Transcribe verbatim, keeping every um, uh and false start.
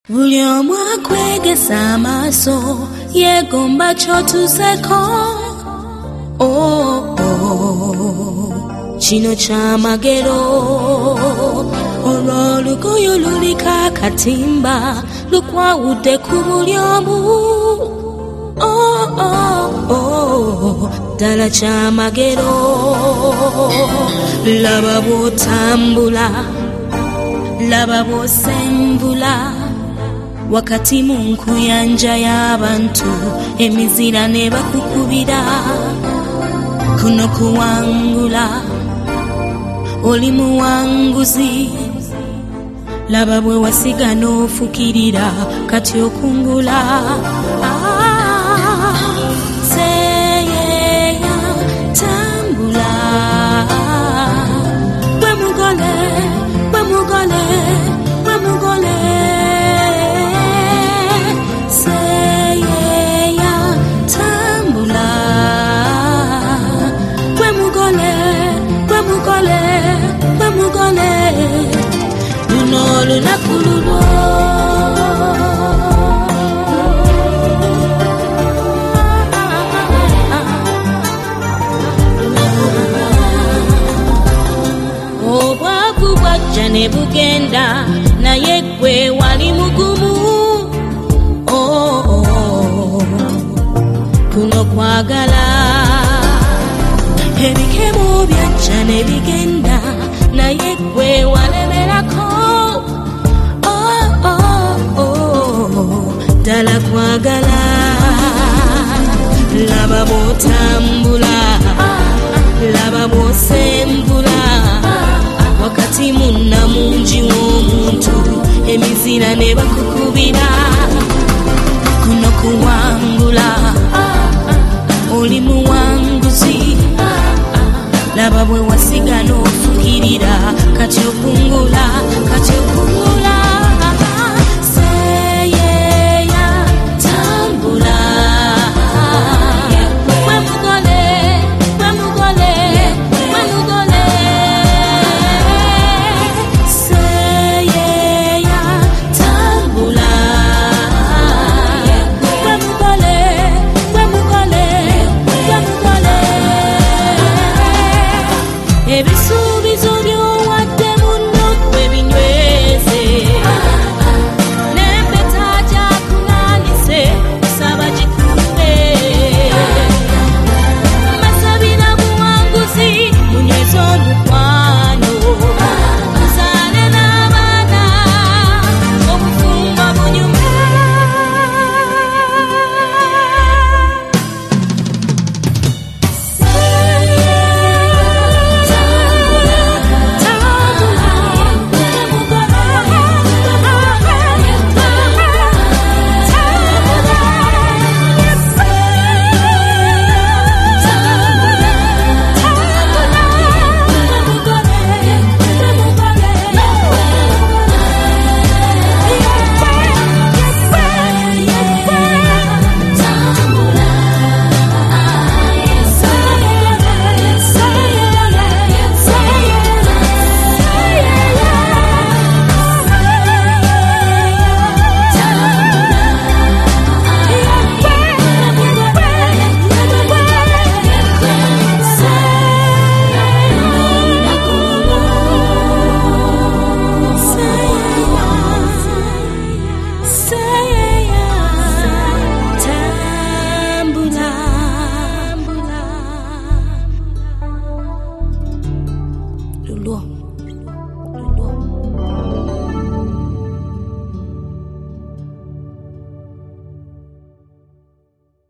Vulyomu akwegesa amaaso yeegomba ky'otuuseko. Oh, oh, kino kyamagero olwo olugoye luliko akatimba lukwawudde ku bulyomu. Oh, oh, oh, ddala kyamagero. Laba bw'otambula, laba bw'osembula wakati mu nkuyanja y'abantu emizira ne bakukubira. Kuno kuwangula oli muwanguzi, laba bwe wasiga n'ofukirira kati okungula. Ah, seyeya tambula gwe mugole, gwe mugole, gwe mugole. Lunaku lulwo obwavu bwajja ne bugenda naye gwe wali mugumu. Oh, oh, kuno kwagala ebikemo byajja ne bigenda naye gwe walemerako. Ddala kwagala, laba bw'otambula, laba bw'osembula wakati munnamungi w'omuntu emizira ne bakukubira. Kuno kuwangula oli muwanguzi, laba bwe wasiga n'ofukirira kati okungula, kati okungula. Ebisuubizo by'owadde munno gwe binyweze, n'empeta gy'akunaanise kusaba gikube. Masabira buwanguzi munyweze omukwano, muzaale n'abaana obufumba bunyume. Lulwo